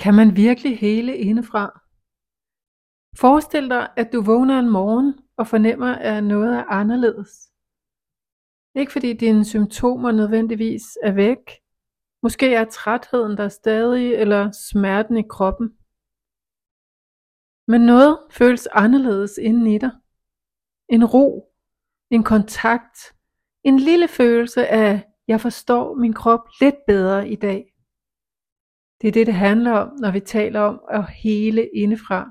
Kan man virkelig hele indefra? Forestil dig, at du vågner en morgen og fornemmer, at noget er anderledes. Ikke fordi dine symptomer nødvendigvis er væk. Måske er trætheden der stadig, eller smerten i kroppen. Men noget føles anderledes inden i dig. En ro, en kontakt, en lille følelse af, jeg forstår min krop lidt bedre i dag. Det er det handler om, når vi taler om at hele indefra.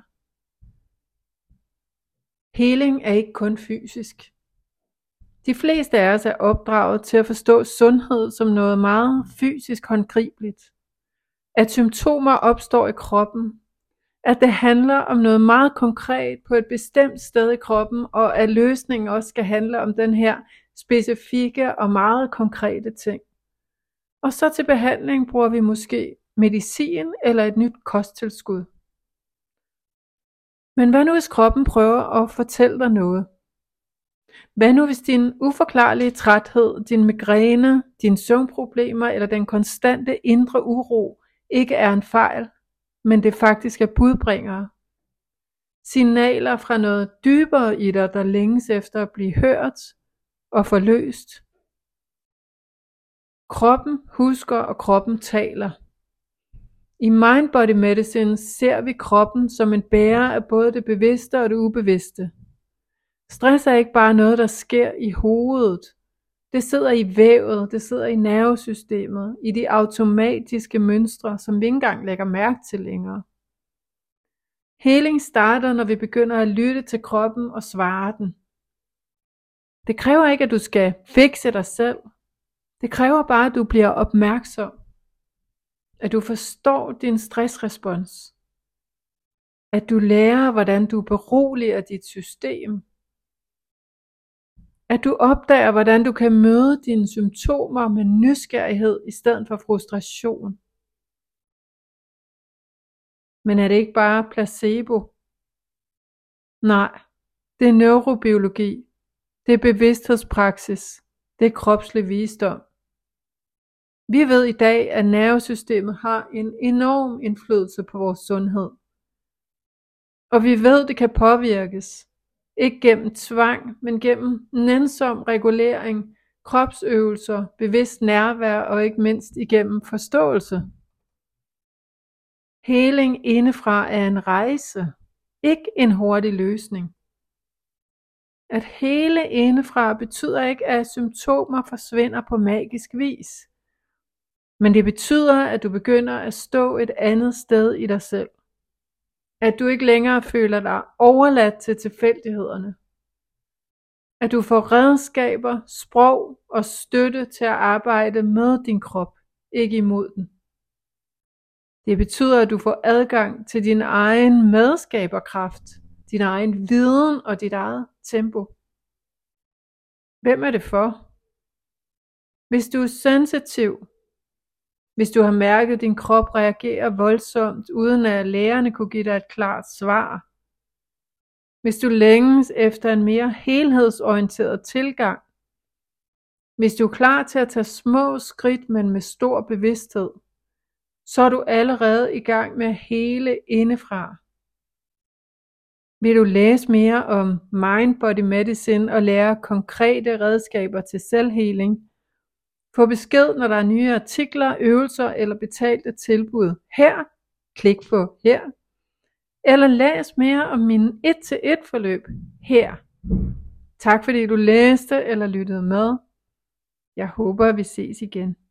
Heling er ikke kun fysisk. De fleste af os er opdraget til at forstå sundhed som noget meget fysisk håndgribeligt. At symptomer opstår i kroppen. At det handler om noget meget konkret på et bestemt sted i kroppen, og at løsningen også skal handle om den her specifikke og meget konkrete ting. Og så til behandling bruger vi måske medicin eller et nyt kosttilskud. Men hvad nu hvis kroppen prøver at fortælle dig noget? Hvad nu hvis din uforklarlige træthed, din migræne, dine søvnproblemer eller den konstante indre uro ikke er en fejl, men det faktisk er budbringere? Signaler fra noget dybere i dig, der længes efter at blive hørt og forløst. Kroppen husker, og kroppen taler. I Mind Body Medicine ser vi kroppen som en bærer af både det bevidste og det ubevidste. Stress er ikke bare noget, der sker i hovedet. Det sidder i vævet, det sidder i nervesystemet, i de automatiske mønstre, som vi ikke engang lægger mærke til længere. Heling starter, når vi begynder at lytte til kroppen og svare den. Det kræver ikke, at du skal fikse dig selv. Det kræver bare, at du bliver opmærksom. At du forstår din stressrespons. At du lærer, hvordan du beroliger dit system. At du opdager, hvordan du kan møde dine symptomer med nysgerrighed i stedet for frustration. Men er det ikke bare placebo? Nej, det er neurobiologi. Det er bevidsthedspraksis. Det er kropslig visdom. Vi ved i dag, at nervesystemet har en enorm indflydelse på vores sundhed. Og vi ved, det kan påvirkes. Ikke gennem tvang, men gennem nænsom regulering, kropsøvelser, bevidst nærvær og ikke mindst igennem forståelse. Heling indefra er en rejse, ikke en hurtig løsning. At hele indefra betyder ikke, at symptomer forsvinder på magisk vis. Men det betyder, at du begynder at stå et andet sted i dig selv. At du ikke længere føler dig overladt til tilfældighederne. At du får redskaber, sprog og støtte til at arbejde med din krop, ikke imod den. Det betyder, at du får adgang til din egen medskaberkraft, din egen viden og dit eget tempo. Hvem er det for? Hvis du er sensitiv, hvis du har mærket, at din krop reagerer voldsomt, uden at lægerne kunne give dig et klart svar. Hvis du længes efter en mere helhedsorienteret tilgang. Hvis du er klar til at tage små skridt, men med stor bevidsthed, så er du allerede i gang med at hele indefra. Vil du læse mere om Mind Body Medicine og lære konkrete redskaber til selvheling? Få besked, når der er nye artikler, øvelser eller betalte tilbud her. Klik på her. Eller læs mere om mine 1-til-1 forløb her. Tak fordi du læste eller lyttede med. Jeg håber, at vi ses igen.